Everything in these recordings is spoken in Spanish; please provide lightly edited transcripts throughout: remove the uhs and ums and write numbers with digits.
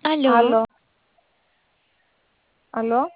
Aló, Aló, aló.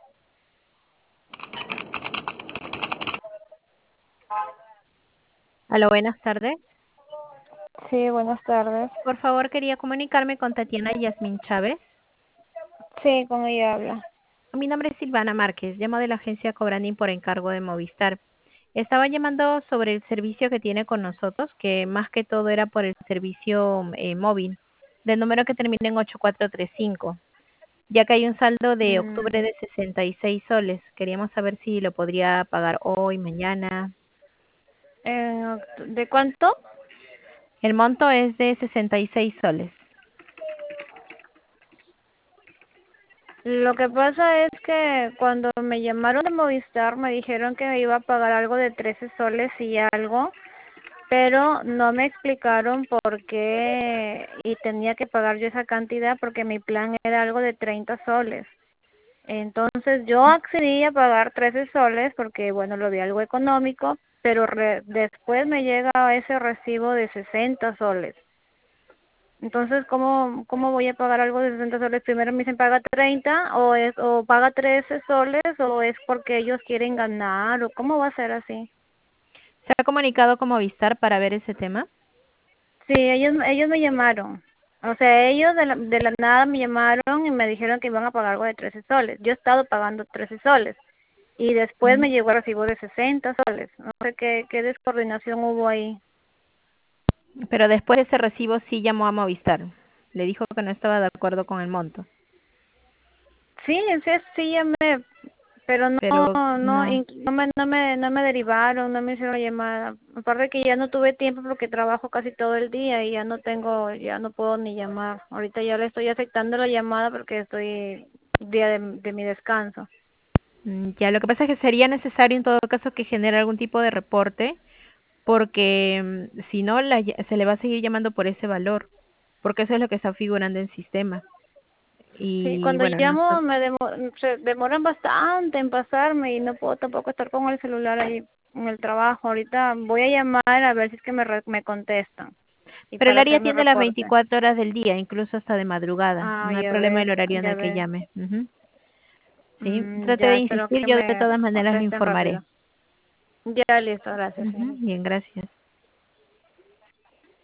aló, buenas tardes. Sí, buenas tardes. Por favor, quería comunicarme con Tatiana Yasmín Chávez. Sí, con ella habla. Mi nombre es Silvana Márquez, llamo de la agencia Cobrandín por encargo de Movistar. Estaba llamando sobre el servicio que tiene con nosotros, que más que todo era por el servicio móvil, del número que termina en 8435, ya que hay un saldo de octubre Mm, de 66 soles. Queríamos saber si lo podría pagar hoy, mañana. ¿De cuánto? El monto es de 66 soles. Lo que pasa es que cuando me llamaron de Movistar me dijeron que me iba a pagar algo de 13 soles y algo, pero no me explicaron por qué y tenía que pagar yo esa cantidad porque mi plan era algo de 30 soles. Entonces yo accedí a pagar 13 soles porque, bueno, lo vi algo económico, pero después me llega ese recibo de 60 soles. Entonces, ¿cómo voy a pagar algo de 60 soles? Primero me dicen paga 30 o paga 13 soles o es porque ellos quieren ganar o cómo va a ser así. ¿Se ha comunicado con Movistar para ver ese tema? Sí, ellos me llamaron. O sea, ellos de la nada me llamaron y me dijeron que iban a pagar algo de 13 soles. Yo he estado pagando 13 soles. Y después Ujú. me llegó el recibo de 60 soles. No sé qué descoordinación hubo ahí. Pero después de ese recibo sí llamó a Movistar. Le dijo que no estaba de acuerdo con el monto. Sí, sí, sí llamé, pero Pero no. no me derivaron, no me hicieron la llamada. Aparte que ya no tuve tiempo porque trabajo casi todo el día y ya no puedo ni llamar. Ahorita ya le estoy aceptando la llamada porque estoy día de mi descanso. Ya, lo que pasa es que sería necesario en todo caso que genere algún tipo de reporte, porque si no se le va a seguir llamando por ese valor, porque eso es lo que está figurando en sistema. Sí, Y cuando bueno, llamo se demoran bastante en pasarme y no puedo tampoco estar con el celular ahí en el trabajo. Ahorita voy a llamar a ver si es que me contestan y pero el para área hacerme atiende las reporte. 24 horas del día, incluso hasta de madrugada. Ah, No hay problema el horario en el ya que ves. llame. Ujú. Sí, trate de Ya espero insistir, que yo de me todas maneras le contesten informaré. rápido. Ya listo, gracias, Ujú, señorita. bien, gracias.